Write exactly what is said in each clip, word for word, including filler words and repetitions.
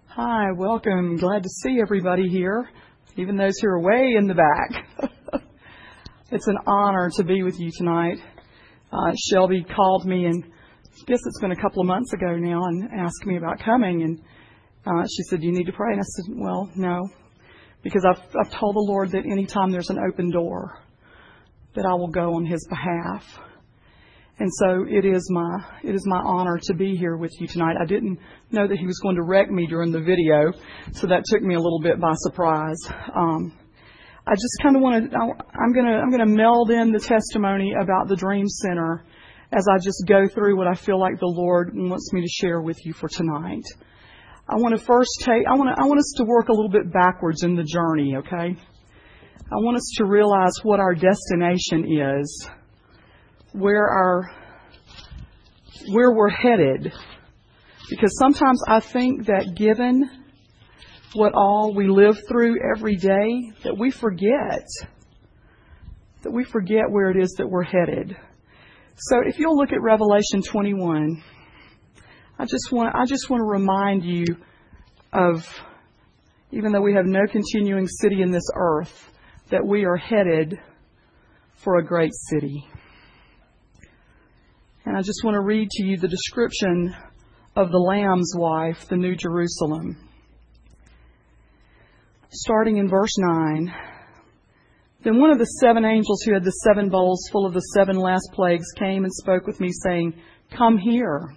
Hi, welcome. Glad to see everybody here, even those who are way in the back. It's an honor to be with you tonight. Uh, Shelby called me, and I guess it's been a couple of months ago now, and asked me about coming. And uh, she said, "Do you need to pray?" And I said, "Well, no, because I've, I've told the Lord that anytime there's an open door, that I will go on His behalf." And so it is my it is my honor to be here with you tonight. I didn't know that He was going to wreck me during the video, so that took me a little bit by surprise. Um, I just kind of want to I'm gonna I'm gonna meld in the testimony about the Dream Center as I just go through what I feel like the Lord wants me to share with you for tonight. I want to first take I want to I want us to work a little bit backwards in the journey. Okay, I want us to realize what our destination is. Where our where we're headed, because sometimes I think that given what all we live through every day, that we forget that we forget where it is that we're headed. So if you'll look at Revelation twenty-one, I just want I just want to remind you of, even though we have no continuing city in this earth, that we are headed for a great city. And I just want to read to you the description of the Lamb's wife, the New Jerusalem. Starting in verse nine. Then one of the seven angels who had the seven bowls full of the seven last plagues came and spoke with me, saying, "Come here.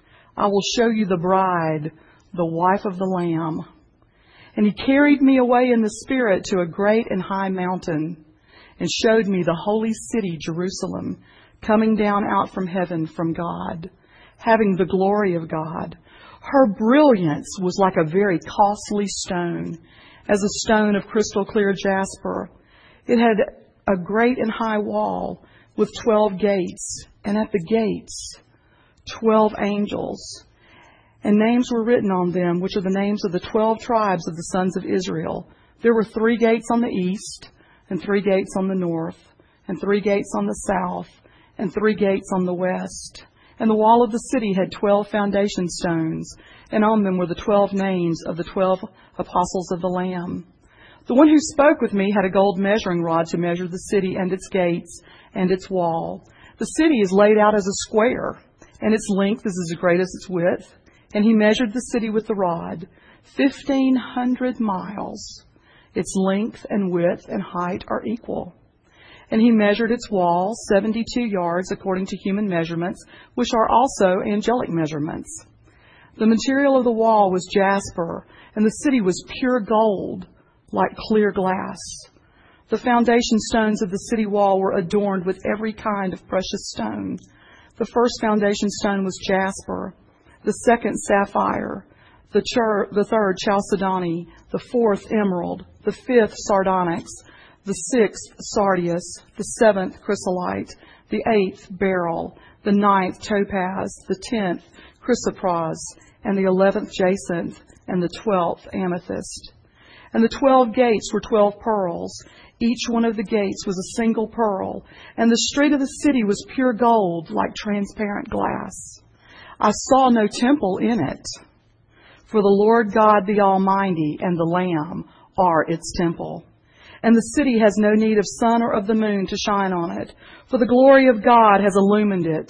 I will show you the bride, the wife of the Lamb." And he carried me away in the Spirit to a great and high mountain, and showed me the holy city, Jerusalem, coming down out from heaven from God, having the glory of God. Her brilliance was like a very costly stone, as a stone of crystal clear jasper. It had a great and high wall with twelve gates, and at the gates twelve angels. And names were written on them, which are the names of the twelve tribes of the sons of Israel. There were three gates on the east, and three gates on the north, and three gates on the south, and three gates on the west. And the wall of the city had twelve foundation stones, and on them were the twelve names of the twelve apostles of the Lamb. The one who spoke with me had a gold measuring rod to measure the city and its gates and its wall. The city is laid out as a square, and its length is as great as its width. And he measured the city with the rod, fifteen hundred miles. Its length and width and height are equal. And he measured its wall seventy-two yards according to human measurements, which are also angelic measurements. The material of the wall was jasper, and the city was pure gold, like clear glass. The foundation stones of the city wall were adorned with every kind of precious stone. The first foundation stone was jasper, the second sapphire, the, chur- the third chalcedony, the fourth emerald, the fifth sardonyx, the sixth sardius, the seventh chrysolite, the eighth beryl, the ninth topaz, the tenth chrysoprase, and the eleventh jacinth, and the twelfth amethyst. And the twelve gates were twelve pearls. Each one of the gates was a single pearl, and the street of the city was pure gold, like transparent glass. I saw no temple in it, for the Lord God the Almighty and the Lamb are its temple. And the city has no need of sun or of the moon to shine on it, for the glory of God has illumined it,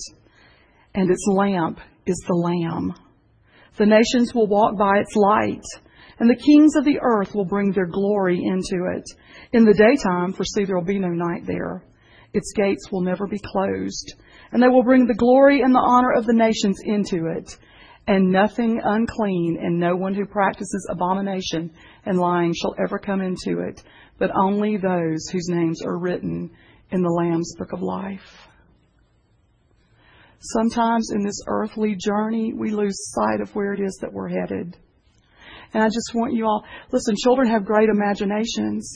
and its lamp is the Lamb. The nations will walk by its light, and the kings of the earth will bring their glory into it. In the daytime, for see, there will be no night there. Its gates will never be closed, and they will bring the glory and the honor of the nations into it. And nothing unclean and no one who practices abomination and lying shall ever come into it, but only those whose names are written in the Lamb's Book of Life. Sometimes in this earthly journey, we lose sight of where it is that we're headed. And I just want you all, listen, children have great imaginations.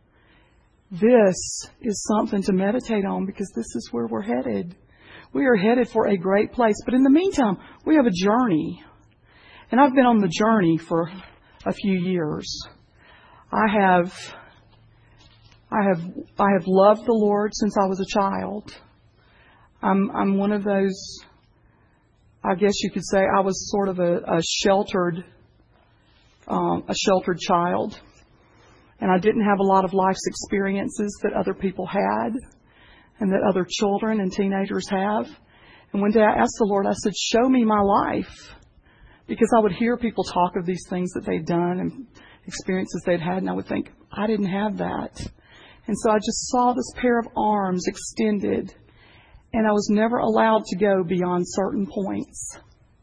This is something to meditate on, because this is where we're headed. We are headed for a great place. But in the meantime, we have a journey. And I've been on the journey for a few years. I have, I have, I have loved the Lord since I was a child. I'm, I'm one of those, I guess you could say I was sort of a, a sheltered um, a sheltered child. And I didn't have a lot of life's experiences that other people had and that other children and teenagers have. And one day I asked the Lord, I said, show me my life. Because I would hear people talk of these things that they'd done and experiences they'd had, and I would think, I didn't have that. And so I just saw this pair of arms extended, and I was never allowed to go beyond certain points.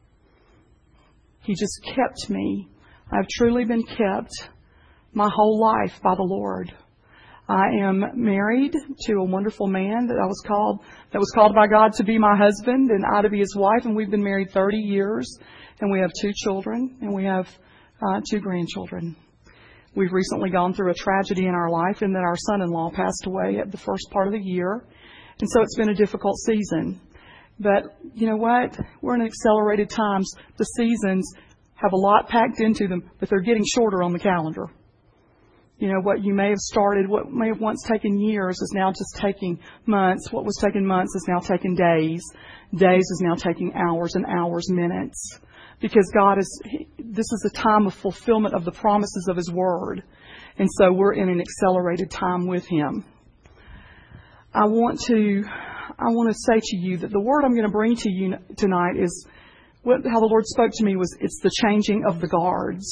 He just kept me. I've truly been kept my whole life by the Lord. I am married to a wonderful man that I was called, that was called by God to be my husband and I to be his wife, and we've been married thirty years, and we have two children, and we have uh, two grandchildren. We've recently gone through a tragedy in our life in that our son-in-law passed away at the first part of the year, and so it's been a difficult season. But you know what? We're in accelerated times. The seasons have a lot packed into them, but they're getting shorter on the calendar. You know, what you may have started, what may have once taken years is now just taking months. What was taking months is now taking days. Days is now taking hours and hours, minutes. Because God is, this is a time of fulfillment of the promises of His Word. And so we're in an accelerated time with Him. I want to, I want to say to you that the word I'm going to bring to you tonight is, what, how the Lord spoke to me was, it's the changing of the guards.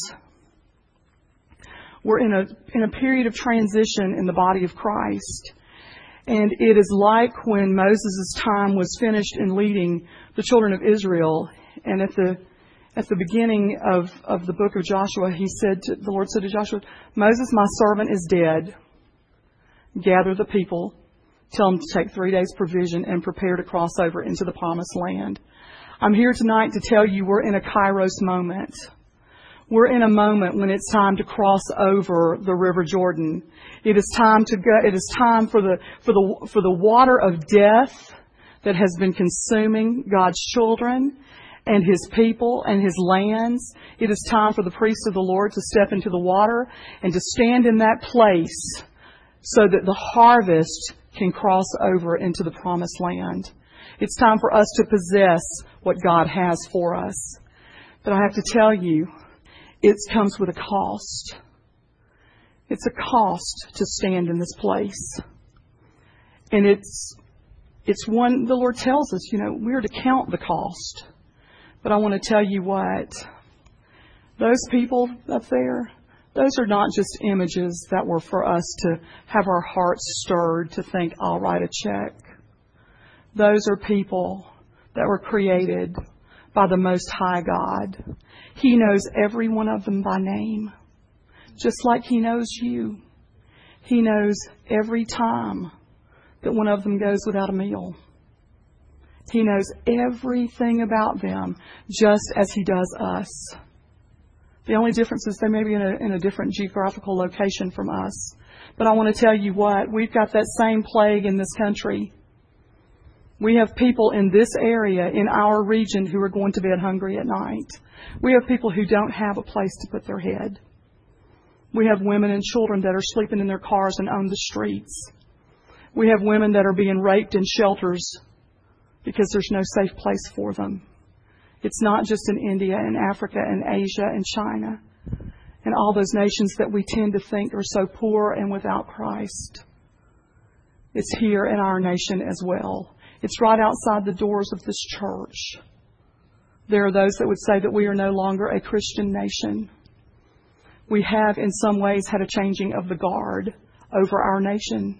We're in a in a period of transition in the body of Christ. And it is like when Moses' time was finished in leading the children of Israel. And at the at the beginning of, of the book of Joshua, he said to, the Lord said to Joshua, Moses, my servant, is dead. Gather the people, tell them to take three days' provision and prepare to cross over into the promised land. I'm here tonight to tell you we're in a Kairos moment. We're in a moment when it's time to cross over the River Jordan. It is time to go. It is time for the for the for the water of death that has been consuming God's children and His people and His lands. It is time for the priests of the Lord to step into the water and to stand in that place so that the harvest can cross over into the promised land. It's time for us to possess what God has for us. But I have to tell you, it comes with a cost. It's a cost to stand in this place. And it's it's one, the Lord tells us, you know, we're to count the cost. But I want to tell you what, those people up there, those are not just images that were for us to have our hearts stirred to think, I'll write a check. Those are people that were created by the Most High God. He knows every one of them by name, just like He knows you. He knows every time that one of them goes without a meal. He knows everything about them just as He does us. The only difference is they may be in a, in a different geographical location from us. But I want to tell you what, we've got that same plague in this country. We have people in this area, in our region, who are going to bed hungry at night. We have people who don't have a place to put their head. We have women and children that are sleeping in their cars and on the streets. We have women that are being raped in shelters because there's no safe place for them. It's not just in India and Africa and Asia and China and all those nations that we tend to think are so poor and without Christ. It's here in our nation as well. It's right outside the doors of this church. There are those that would say that we are no longer a Christian nation. We have in some ways had a changing of the guard over our nation.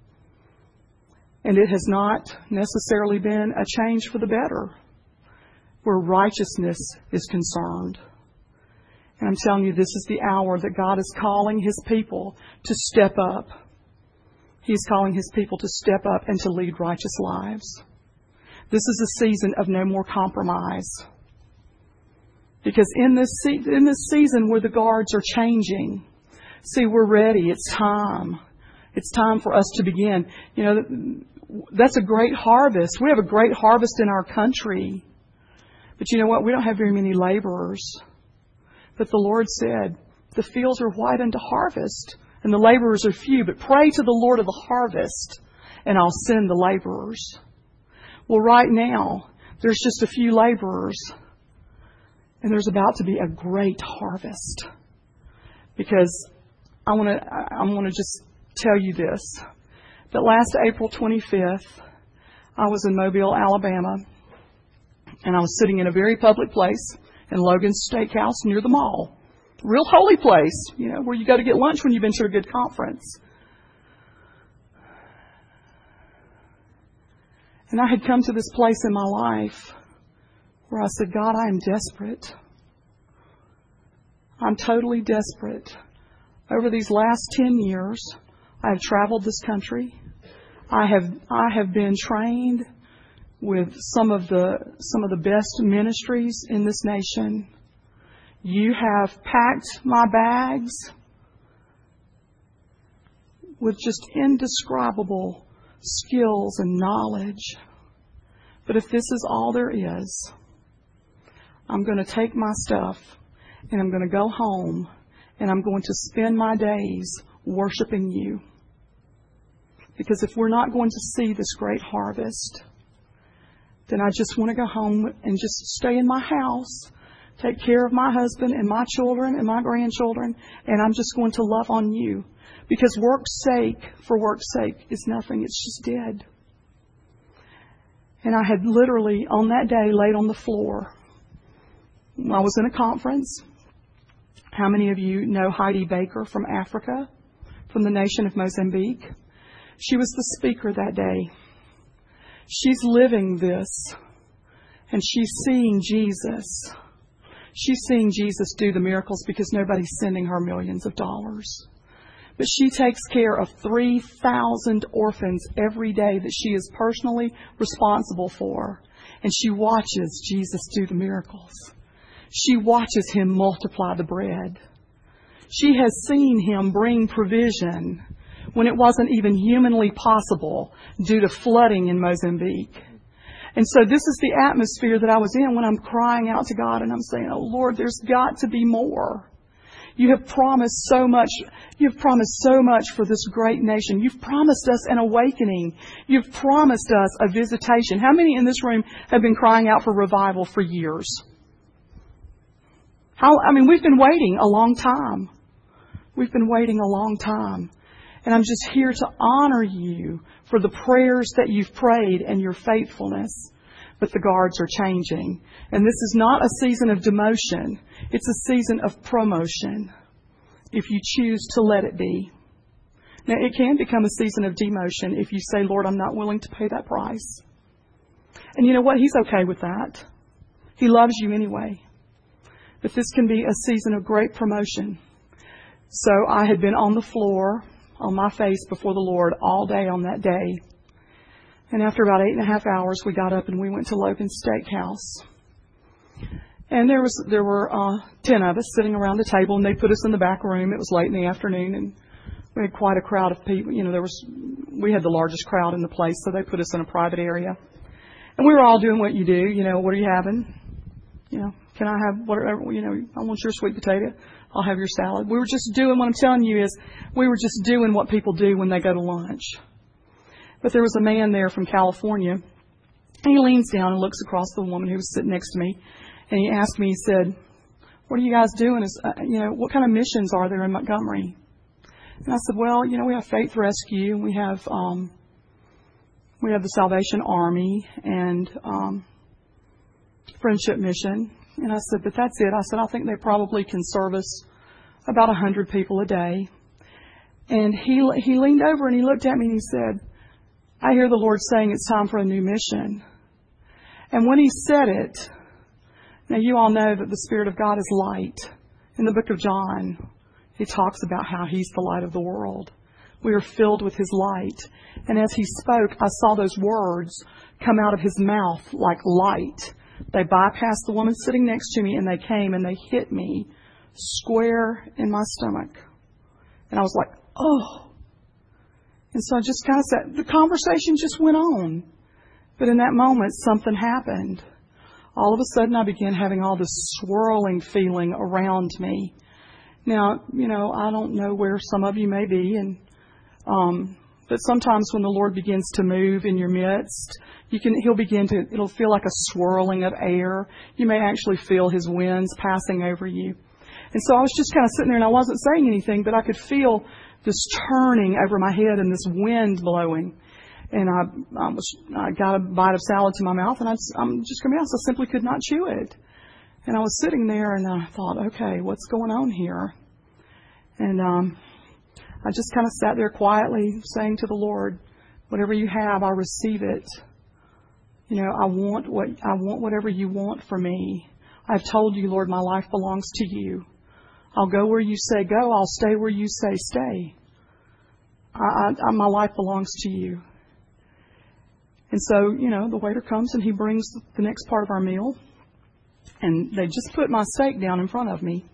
And it has not necessarily been a change for the better, where righteousness is concerned. And I'm telling you, this is the hour that God is calling His people to step up. He's calling His people to step up and to lead righteous lives. This is a season of no more compromise. Because in this se- in this season where the guards are changing, see, we're ready. It's time. It's time for us to begin. You know, that's a great harvest. We have a great harvest in our country. But you know what? We don't have very many laborers. But the Lord said, the fields are white unto harvest, and the laborers are few. But pray to the Lord of the harvest, and I'll send the laborers. Well, right now, there's just a few laborers, and there's about to be a great harvest. because I want to I want to just tell you this. That last April twenty-fifth, I was in Mobile, Alabama, and I was sitting in a very public place in Logan's Steakhouse near the mall. Real holy place, you know, where you go to get lunch when you've been to a good conference. And I had come to this place in my life where I said, God, I am desperate. I'm totally desperate. Over these last ten years, I have traveled this country. I have I have been trained with some of the some of the best ministries in this nation. You have packed my bags with just indescribable skills and knowledge. But if this is all there is, I'm going to take my stuff and I'm going to go home and I'm going to spend my days worshiping you. Because if we're not going to see this great harvest, then I just want to go home and just stay in my house, take care of my husband and my children and my grandchildren, and I'm just going to love on you. Because work's sake, for work's sake, is nothing. It's just dead. And I had literally, on that day, laid on the floor. I was in a conference. How many of you know Heidi Baker from Africa, from the nation of Mozambique? She was the speaker that day. She's living this, and she's seeing Jesus. She's seeing Jesus do the miracles because nobody's sending her millions of dollars. But she takes care of three thousand orphans every day that she is personally responsible for. And she watches Jesus do the miracles. She watches Him multiply the bread. She has seen Him bring provision when it wasn't even humanly possible due to flooding in Mozambique. And so this is the atmosphere that I was in when I'm crying out to God and I'm saying, oh Lord, there's got to be more. You have promised so much. You've promised so much for this great nation. You've promised us an awakening. You've promised us a visitation. How many in this room have been crying out for revival for years? How, I mean, we've been waiting a long time. We've been waiting a long time. And I'm just here to honor you for the prayers that you've prayed and your faithfulness. But the guards are changing. And this is not a season of demotion. It's a season of promotion, if you choose to let it be. Now, it can become a season of demotion if you say, Lord, I'm not willing to pay that price. And you know what? He's okay with that. He loves you anyway. But this can be a season of great promotion. So I had been on the floor, on my face before the Lord all day on that day. And after about eight and a half hours, we got up and we went to Logan's Steakhouse. And there was there were uh, ten of us sitting around the table, and they put us in the back room. It was late in the afternoon, and we had quite a crowd of people. You know, there was we had the largest crowd in the place, so they put us in a private area. And we were all doing what you do. You know, what are you having? You know, can I have whatever? You know, I want your sweet potato. I'll have your salad. We were just doing what I'm telling you is we were just doing what people do when they go to lunch. But there was a man there from California, and he leans down and looks across the woman who was sitting next to me, and he asked me, he said, what are you guys doing? Is, uh, you know, what kind of missions are there in Montgomery? And I said, well, you know, we have Faith Rescue, we have um, we have the Salvation Army, and um, Friendship Mission. And I said, but that's it. I said, I think they probably can service about one hundred people a day. And he he leaned over and he looked at me and he said, I hear the Lord saying it's time for a new mission. And when he said it, now you all know that the Spirit of God is light. In the book of John, he talks about how He's the light of the world. We are filled with His light. And as he spoke, I saw those words come out of his mouth like light. They bypassed the woman sitting next to me, and they came and they hit me square in my stomach. And I was like, oh. And so I just kind of said, the conversation just went on. But in that moment, something happened. All of a sudden, I began having all this swirling feeling around me. Now, you know, I don't know where some of you may be, and um, but sometimes when the Lord begins to move in your midst, you can He'll begin to, it'll feel like a swirling of air. You may actually feel His winds passing over you. And so I was just kind of sitting there, and I wasn't saying anything, but I could feel this turning over my head and this wind blowing. And I, I was, I got a bite of salad to my mouth, and I just, I'm just going to be honest, I simply could not chew it. And I was sitting there, and I thought, okay, what's going on here? And um, I just kind of sat there quietly, saying to the Lord, whatever you have, I receive it. You know, I want what I want, whatever you want for me. I've told you, Lord, my life belongs to you. I'll go where you say go. I'll stay where you say stay. I, I, my life belongs to you. And so, you know, the waiter comes and he brings the next part of our meal. And they just put my steak down in front of me.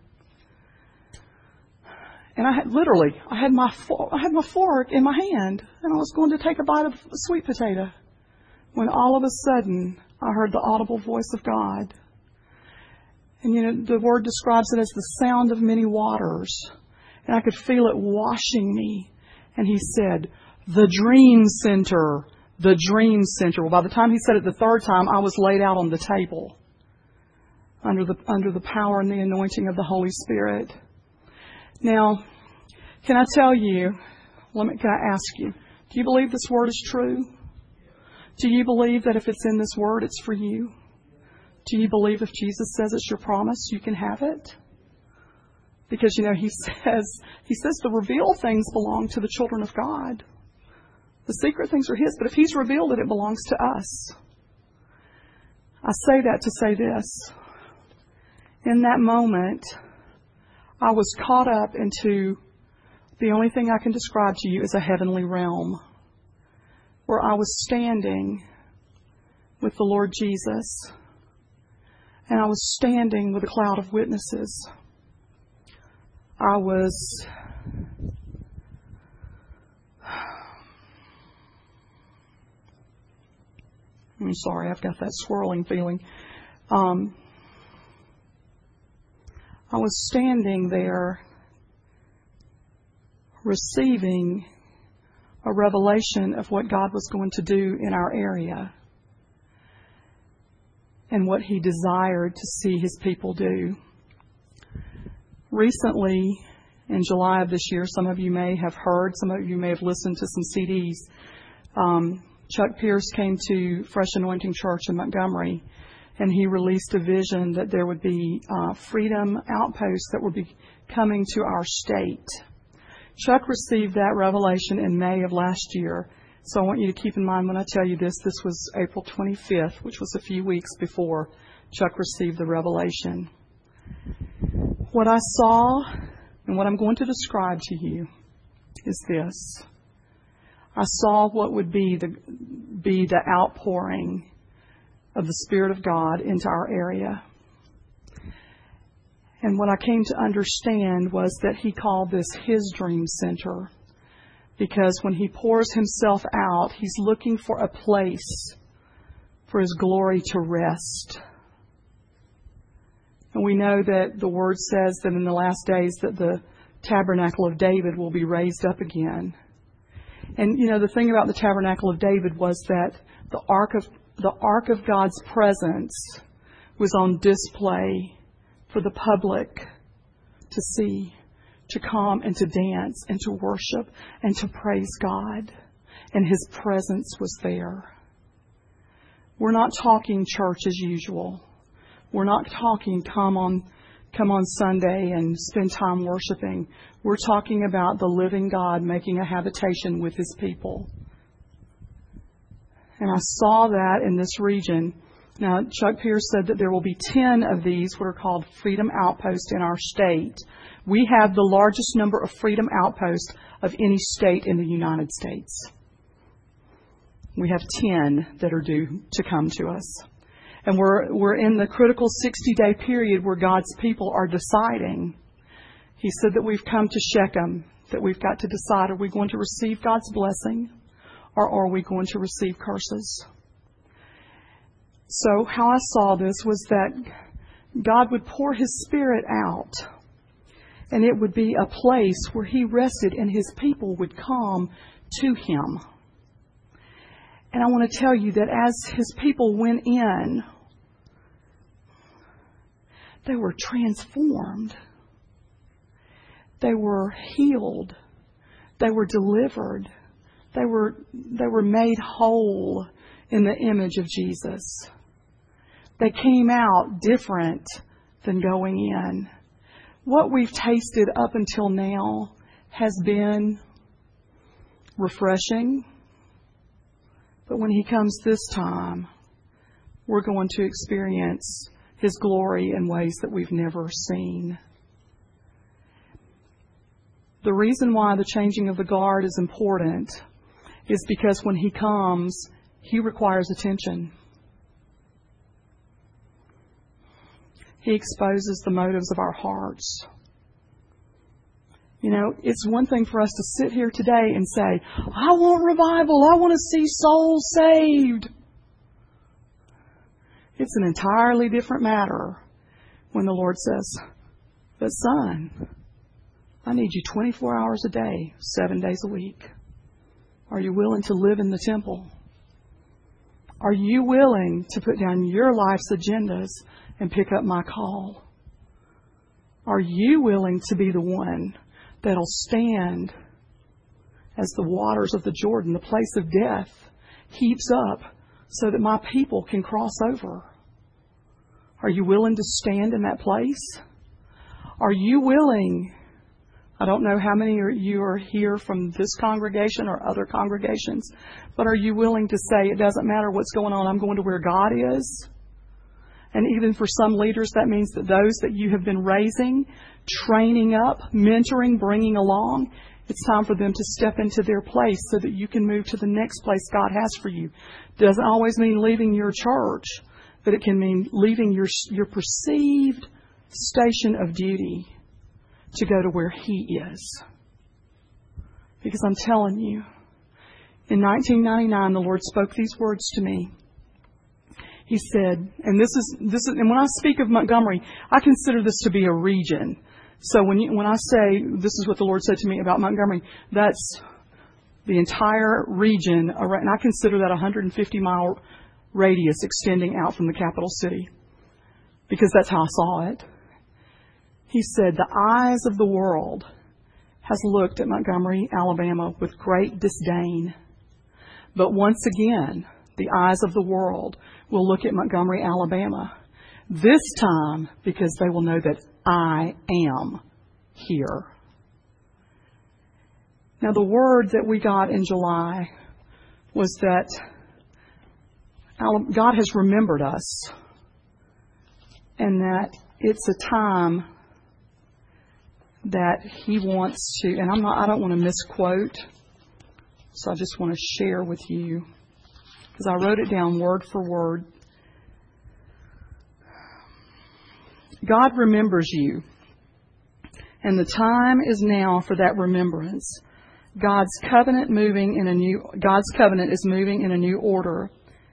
And I had literally, I had my I had my fork in my hand, and I was going to take a bite of a sweet potato, when all of a sudden I heard the audible voice of God. And you know, the word describes it as the sound of many waters, and I could feel it washing me. And He said, "The Dream Center, the Dream Center." Well, by the time He said it the third time, I was laid out on the table under the under the power and the anointing of the Holy Spirit. Now, can I tell you, let me, can I ask you, do you believe this word is true? Do you believe that if it's in this word, it's for you? Do you believe if Jesus says it's your promise, you can have it? Because, you know, he says, he says the revealed things belong to the children of God. The secret things are His, but if He's revealed it, it belongs to us. I say that to say this. In that moment, I was caught up into the only thing I can describe to you as a heavenly realm, where I was standing with the Lord Jesus, and I was standing with a cloud of witnesses. I was I'm sorry, I've got that swirling feeling. Um, I was standing there receiving a revelation of what God was going to do in our area and what He desired to see His people do. Recently, in July of this year, some of you may have heard, some of you may have listened to some C Ds. Um, Chuck Pierce came to Fresh Anointing Church in Montgomery, and he released a vision that there would be uh, freedom outposts that would be coming to our state. Chuck received that revelation in May of last year. So I want you to keep in mind when I tell you this, this was April twenty-fifth, which was a few weeks before Chuck received the revelation. What I saw and what I'm going to describe to you is this. I saw what would be the, be the outpouring of the Spirit of God into our area. And what I came to understand was that He called this His Dream Center, because when He pours Himself out, He's looking for a place for His glory to rest. And we know that the Word says that in the last days that the tabernacle of David will be raised up again. And, you know, the thing about the tabernacle of David was that the ark of the ark of God's presence was on display for the public to see, to come and to dance and to worship and to praise God. And His presence was there. We're not talking church as usual. We're not talking come on come on Sunday and spend time worshiping. We're talking about the living God making a habitation with His people. And I saw that in this region. Now, Chuck Pierce said that there will be ten of these, what are called Freedom Outposts in our state. We have the largest number of Freedom Outposts of any state in the United States. We have ten that are due to come to us. And we're we're in the critical sixty-day period where God's people are deciding. He said that we've come to Shechem, that we've got to decide, are we going to receive God's blessing or are we going to receive curses? So how I saw this was that God would pour His Spirit out, and it would be a place where He rested and His people would come to Him. And I want to tell you that as His people went in, they were transformed. They were healed. They were delivered. They were, they were made whole in the image of Jesus. They came out different than going in. What we've tasted up until now has been refreshing. But when He comes this time, we're going to experience His glory in ways that we've never seen. The reason why the changing of the guard is important is because when He comes, He requires attention. He exposes the motives of our hearts. You know, it's one thing for us to sit here today and say, I want revival. I want to see souls saved. It's an entirely different matter when the Lord says, but son, I need you twenty-four hours a day, seven days a week. Are you willing to live in the temple? Are you willing to put down your life's agendas and pick up my call? Are you willing to be the one that'll stand as the waters of the Jordan, the place of death, heaps up so that my people can cross over? Are you willing to stand in that place? Are you willing? I don't know how many of you are here from this congregation or other congregations, but are you willing to say, it doesn't matter what's going on, I'm going to where God is? And even for some leaders, that means that those that you have been raising, training up, mentoring, bringing along, it's time for them to step into their place so that you can move to the next place God has for you. Doesn't always mean leaving your church, but it can mean leaving your, your perceived station of duty to go to where He is. Because I'm telling you, in nineteen ninety-nine, the Lord spoke these words to me. He said, and this is, this is, and when I speak of Montgomery, I consider this to be a region. So when you, when I say this is what the Lord said to me about Montgomery, that's the entire region, and I consider that a one hundred fifty mile radius extending out from the capital city, because that's how I saw it. He said, the eyes of the world has looked at Montgomery, Alabama with great disdain. But once again, the eyes of the world will look at Montgomery, Alabama. This time because they will know that I am here. Now, the word that we got in July was that God has remembered us, and that it's a time that He wants to, and I'm not, I don't want to misquote, so I just want to share with you, because I wrote it down word for word. God remembers you, and the time is now for that remembrance. God's covenant moving in a new, God's covenant is moving in a new order,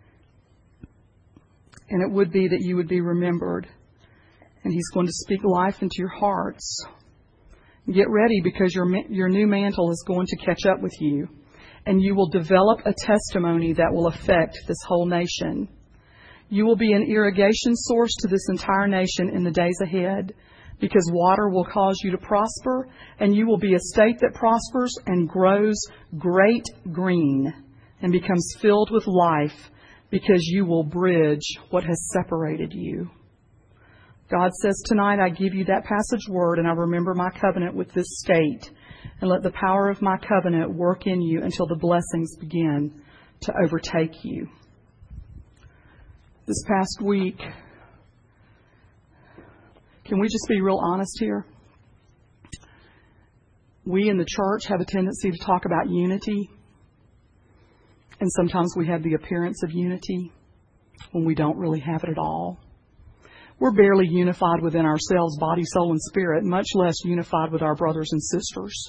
and it would be that you would be remembered, and He's going to speak life into your hearts. Get ready, because your your new mantle is going to catch up with you, and you will develop a testimony that will affect this whole nation. You will be an irrigation source to this entire nation in the days ahead, because water will cause you to prosper, and you will be a state that prospers and grows great green and becomes filled with life, because you will bridge what has separated you. God says tonight, I give you that passage word, and I remember my covenant with this state, and let the power of my covenant work in you until the blessings begin to overtake you. This past week, can we just be real honest here? We in the church have a tendency to talk about unity, and sometimes we have the appearance of unity when we don't really have it at all. We're barely unified within ourselves, body, soul, and spirit, much less unified with our brothers and sisters.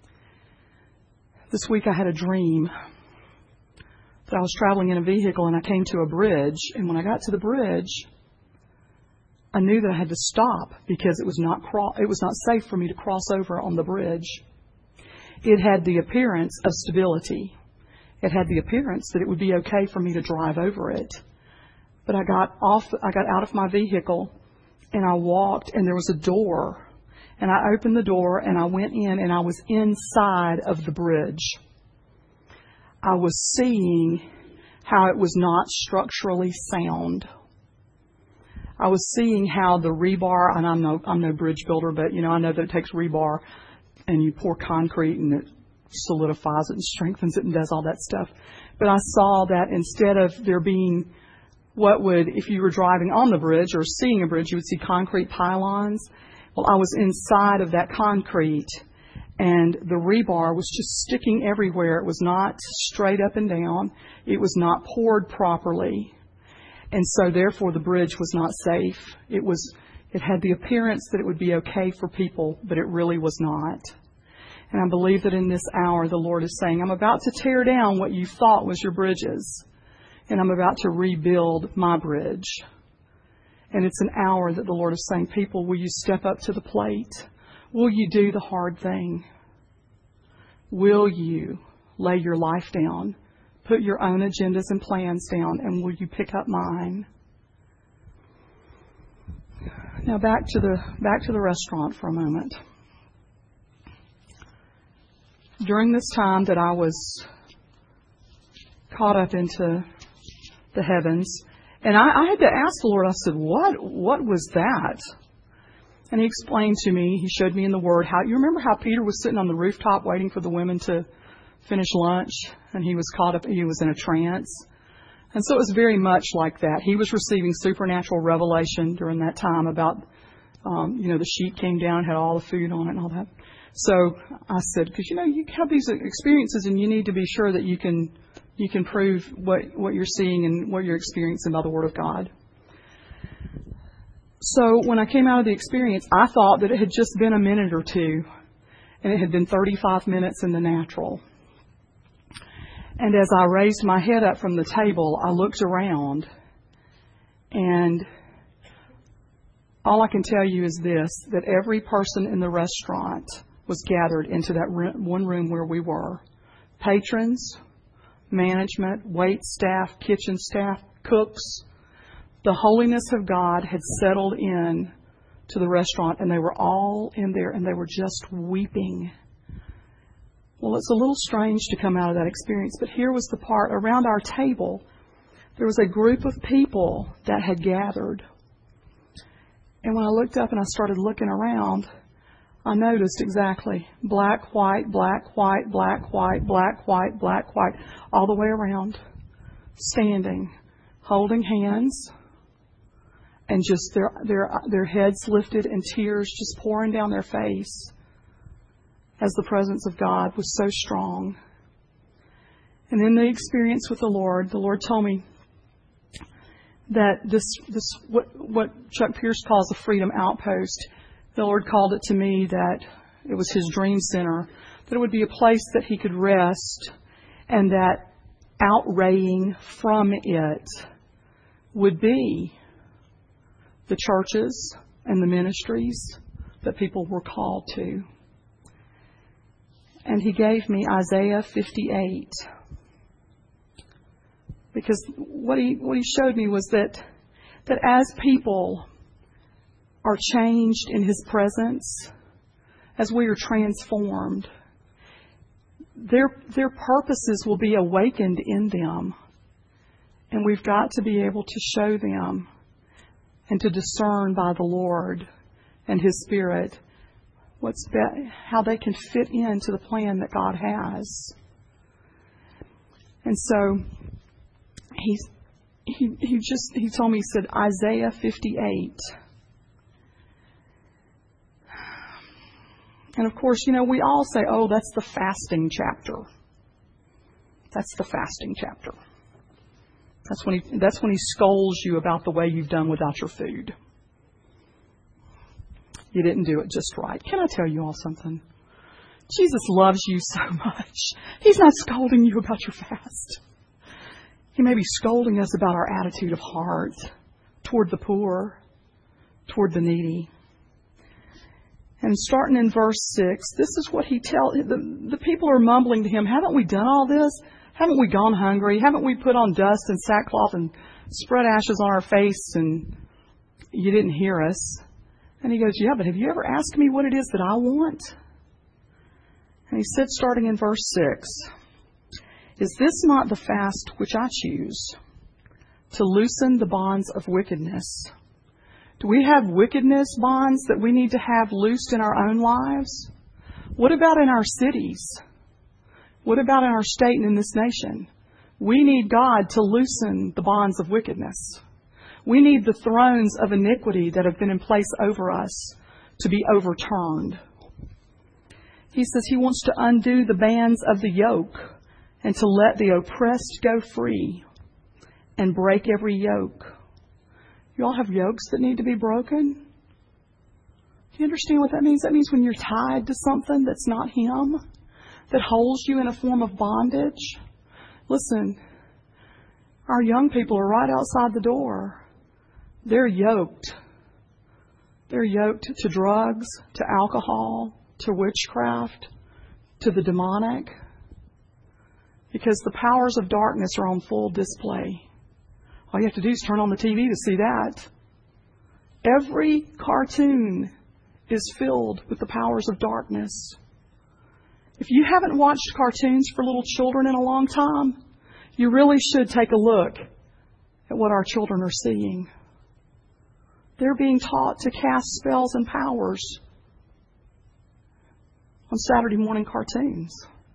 This week I had a dream that I was traveling in a vehicle and I came to a bridge. And when I got to the bridge, I knew that I had to stop because it was not cro- it was not safe for me to cross over on the bridge. It had the appearance of stability. It had the appearance that it would be okay for me to drive over it. But I got off, I got out of my vehicle and I walked, and there was a door, And I opened the door and I went in and I was inside of the bridge. I was seeing how it was not structurally sound. I was seeing how the rebar, and I'm no, I'm no bridge builder, but you know, I know that it takes rebar and you pour concrete and it solidifies it and strengthens it and does all that stuff. But I saw that instead of there being what would, if you were driving on the bridge or seeing a bridge, you would see concrete pylons. Well, I was inside of that concrete and the rebar was just sticking everywhere. It was not straight up and down. It was not poured properly. And so therefore the bridge was not safe. It was, it had the appearance that it would be okay for people, but it really was not. And I believe that in this hour the Lord is saying, I'm about to tear down what you thought was your bridges. And I'm about to rebuild my bridge. And it's an hour that the Lord is saying, people, will you step up to the plate? Will you do the hard thing? Will you lay your life down? Put your own agendas and plans down, and will you pick up mine? Now back to the back to the restaurant for a moment. During this time that I was caught up into the heavens, and I, I had to ask the Lord, I said, what what was that? And he explained to me, he showed me in the Word how, you remember how Peter was sitting on the rooftop waiting for the women to finish lunch, and he was caught up, he was in a trance. And so it was very much like that. He was receiving supernatural revelation during that time about, um, you know, the sheet came down, had all the food on it and all that. So I said, because, you know, you have these experiences and you need to be sure that you can you can prove what, what you're seeing and what you're experiencing by the Word of God. So when I came out of the experience, I thought that it had just been a minute or two, and it had been thirty-five minutes in the natural. And as I raised my head up from the table, I looked around, and all I can tell you is this, that every person in the restaurant was gathered into that room, one room where we were. Patrons, management, wait staff, kitchen staff, cooks. The holiness of God had settled in to the restaurant, and they were all in there, and they were just weeping. Well, it's a little strange to come out of that experience, but here was the part. Around our table, there was a group of people that had gathered. And when I looked up and I started looking around, I noticed exactly black, white, black, white, black, white, black, white, black, white, all the way around, standing, holding hands, and just their their their heads lifted and tears just pouring down their face as the presence of God was so strong. And in the experience with the Lord, the Lord told me that this this what what Chuck Pierce calls a freedom outpost, the Lord called it to me that it was his dream center, that it would be a place that he could rest, and that outraying from it would be the churches and the ministries that people were called to. And he gave me Isaiah fifty-eight. Because what he what he showed me was that that as people are changed in his presence, as we are transformed, their their purposes will be awakened in them. And we've got to be able to show them and to discern by the Lord and His Spirit what's be- how they can fit into the plan that God has. And so he he he just he told me, he said Isaiah fifty-eight. And of course, you know, we all say, oh, that's the fasting chapter. That's the fasting chapter. That's when he that's when he scolds you about the way you've done without your food. You didn't do it just right. Can I tell you all something? Jesus loves you so much. He's not scolding you about your fast. He may be scolding us about our attitude of heart toward the poor, toward the needy. And starting in verse six, this is what he tells, the, the people are mumbling to him, haven't we done all this? Haven't we gone hungry? Haven't we put on dust and sackcloth and spread ashes on our face and you didn't hear us? And he goes, yeah, but have you ever asked me what it is that I want? And he said, starting in verse six, is this not the fast which I choose, to loosen the bonds of wickedness? Do we have wickedness bonds that we need to have loosed in our own lives? What about in our cities? What about in our state and in this nation? We need God to loosen the bonds of wickedness. We need the thrones of iniquity that have been in place over us to be overturned. He says he wants to undo the bands of the yoke and to let the oppressed go free and break every yoke. You all have yokes that need to be broken? Do you understand what that means? That means when you're tied to something that's not Him, that holds you in a form of bondage. Listen, our young people are right outside the door. They're yoked. They're yoked to drugs, to alcohol, to witchcraft, to the demonic, because the powers of darkness are on full display. All you have to do is turn on the T V to see that. Every cartoon is filled with the powers of darkness. If you haven't watched cartoons for little children in a long time, you really should take a look at what our children are seeing. They're being taught to cast spells and powers on Saturday morning cartoons.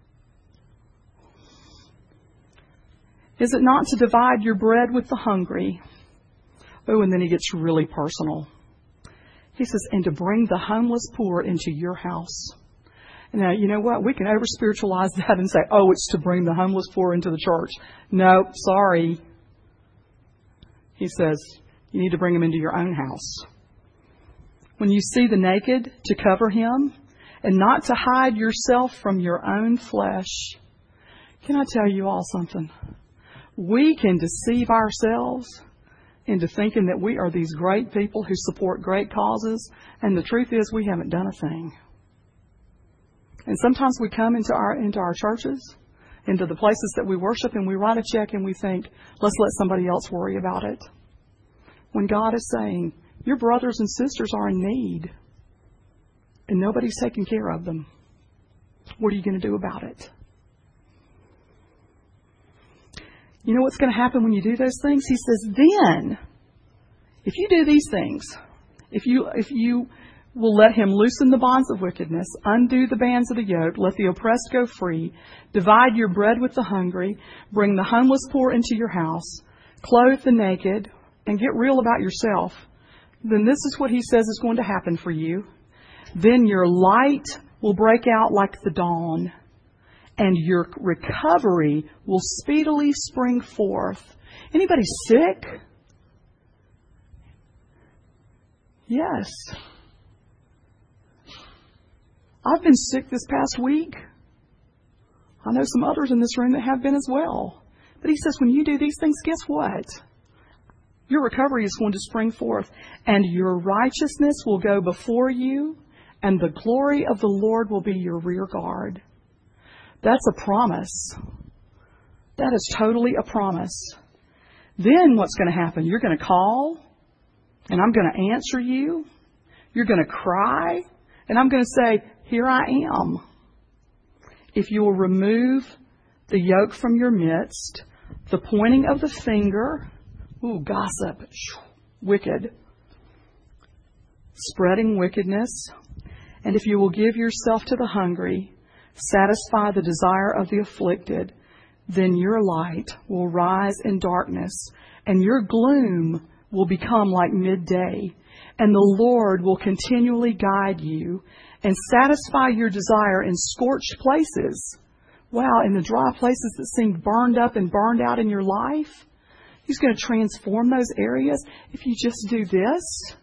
Is it not to divide your bread with the hungry? Oh, and then he gets really personal. He says, and to bring the homeless poor into your house. Now, you know what? We can over-spiritualize that and say, oh, it's to bring the homeless poor into the church. No, sorry. He says, you need to bring them into your own house. When you see the naked, to cover him, and not to hide yourself from your own flesh. Can I tell you all something? We can deceive ourselves into thinking that we are these great people who support great causes, and the truth is we haven't done a thing. And sometimes we come into our into our churches, into the places that we worship, and we write a check and we think, let's let somebody else worry about it. When God is saying, your brothers and sisters are in need, and nobody's taking care of them. What are you going to do about it? You know what's going to happen when you do those things? He says, then, if you do these things, if you if you will let him loosen the bonds of wickedness, undo the bands of the yoke, let the oppressed go free, divide your bread with the hungry, bring the homeless poor into your house, clothe the naked, and get real about yourself, then this is what he says is going to happen for you. Then your light will break out like the dawn, and your recovery will speedily spring forth. Anybody sick? Yes. I've been sick this past week. I know some others in this room that have been as well. But he says, when you do these things, guess what? Your recovery is going to spring forth, and your righteousness will go before you, and the glory of the Lord will be your rear guard. That's a promise. That is totally a promise. Then what's going to happen? You're going to call, and I'm going to answer you. You're going to cry, and I'm going to say, here I am. If you will remove the yoke from your midst, the pointing of the finger, ooh, gossip, wicked, spreading wickedness, and if you will give yourself to the hungry, satisfy the desire of the afflicted, then your light will rise in darkness, and your gloom will become like midday, and the Lord will continually guide you and satisfy your desire in scorched places. Wow, in the dry places that seemed burned up and burned out in your life, He's going to transform those areas if you just do this.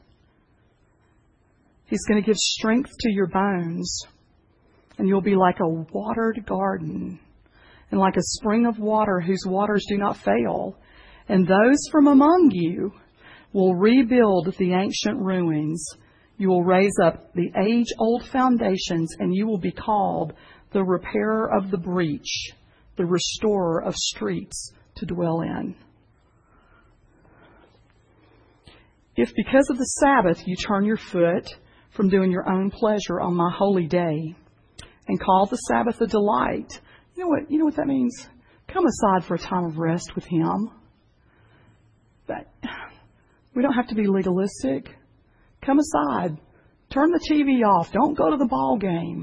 He's going to give strength to your bones, and you'll be like a watered garden and like a spring of water whose waters do not fail. And those from among you will rebuild the ancient ruins. You will raise up the age-old foundations, and you will be called the repairer of the breach, the restorer of streets to dwell in. If because of the Sabbath you turn your foot from doing your own pleasure on my holy day and call the Sabbath a delight, you know what, you know what that means? Come aside for a time of rest with Him. But we don't have to be legalistic. Come aside. Turn the T V off. Don't go to the ball game.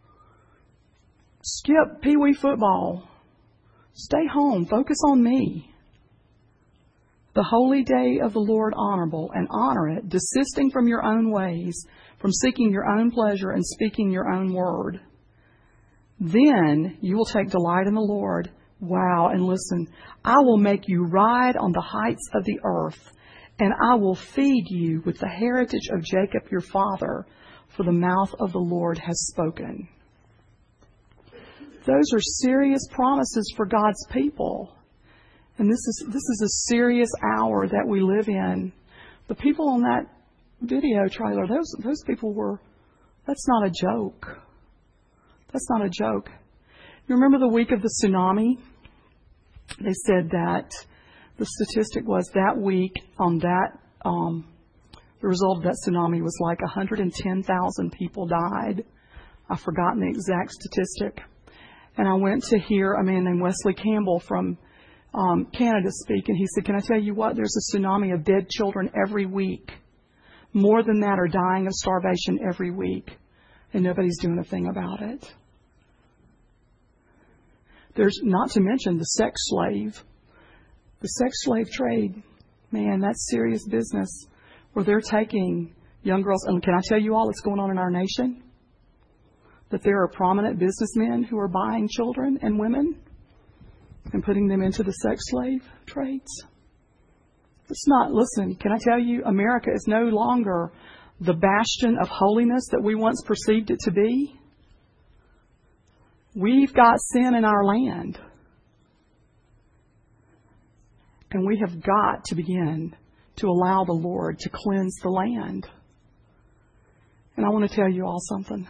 Skip Pee Wee football. Stay home. Focus on me. The holy day of the Lord honorable, and honor it, desisting from your own ways, from seeking your own pleasure and speaking your own word. Then you will take delight in the Lord. Wow, and listen, I will make you ride on the heights of the earth, and I will feed you with the heritage of Jacob your father, for the mouth of the Lord has spoken. Those are serious promises for God's people. And this is this is a serious hour that we live in. The people on that video trailer, those those people were, that's not a joke. That's not a joke. You remember the week of the tsunami? They said that the statistic was that week on that, um, the result of that tsunami was like one hundred ten thousand people died. I've forgotten the exact statistic. And I went to hear a man named Wesley Campbell from um, Canada speak, and he said, can I tell you what? There's a tsunami of dead children every week. More than that are dying of starvation every week, and nobody's doing a thing about it. There's, not to mention the sex slave. The sex slave trade, man, that's serious business, where they're taking young girls. And can I tell you all that's going on in our nation? That there are prominent businessmen who are buying children and women and putting them into the sex slave trades. It's not, listen, can I tell you, America is no longer the bastion of holiness that we once perceived it to be. We've got sin in our land. And we have got to begin to allow the Lord to cleanse the land. And I want to tell you all something.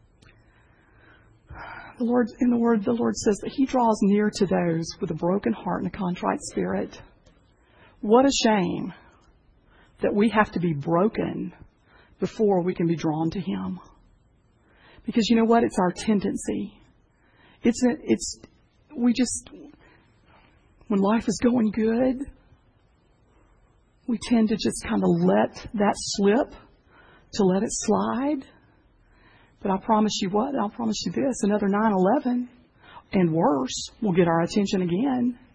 The Lord, in the Word, the Lord says that He draws near to those with a broken heart and a contrite spirit. What a shame that we have to be broken before we can be drawn to Him. Because you know what? It's our tendency. It's, it's, we just, when life is going good, we tend to just kind of let that slip, to let it slide. But I promise you what? I'll promise you this. Another nine eleven and worse will get our attention again.